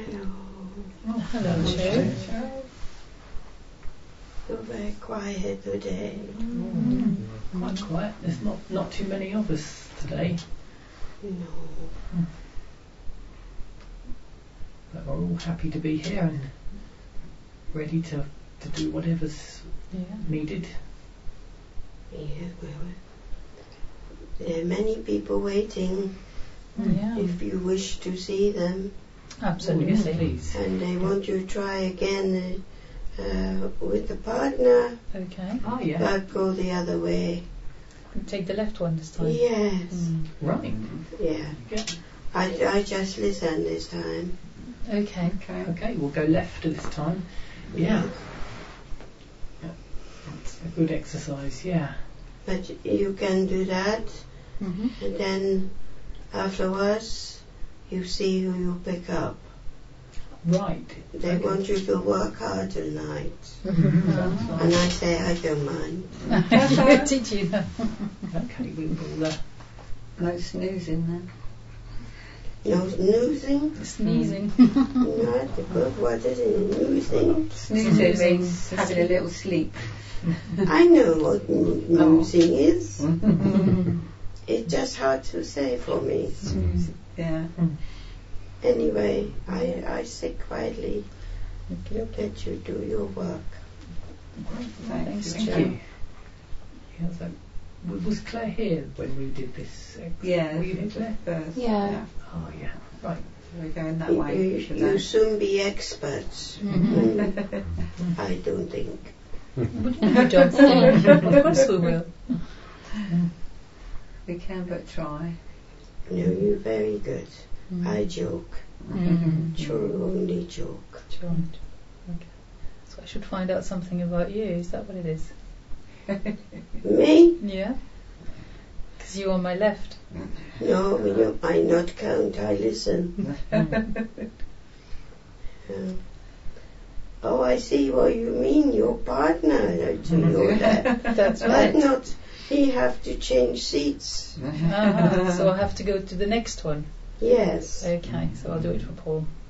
Hello. Oh, hello, Joe. You're very quiet today. Quite quiet. There's not too many of us today. No. But we're all happy to be here and ready to do whatever's needed. Yeah, well, there are many people waiting. Yeah. If you wish to see them. Absolutely. Yes, please. And they want you to try again with the partner. Okay. Oh, yeah. But go the other way. Take the left one this time. Yes. Right. Yeah. Yeah. I just listen this time. Okay. Okay, we'll go left this time. Yeah. It's a good exercise, yeah. But you can do that, Mm-hmm. and then afterwards you see who you pick up. Right. They want you to work hard tonight. Sounds And nice. I say, I don't mind. Did you? Okay, we will. No snoozing then. No snoozing? Sneezing. Not good. What is it? Snoozing? Snoozing means having a little sleep. I know what snoozing is. It's just hard to say for me. Yeah. Anyway, I sit quietly. Okay. Let you do your work. Thanks, Thank Joe. you. Yeah, so, was Claire here when we did this? Yeah. Were you here, Claire? First. Yeah. Oh, yeah. Right. So we're going that way. You soon be experts. I don't think. Would you do a job for you? Of course we will. We can but try. No, you're very good. I joke. True, only joke. Right. Okay. So I should find out something about you. Is that what it is? Me? Yeah. Because you're on my left. No, I not count. I listen. Oh, I see what you mean. Your partner. To know that. That's But right. not. He have to change seats. So I have to go to the next one. Yes. Okay. So I'll do it for Paul.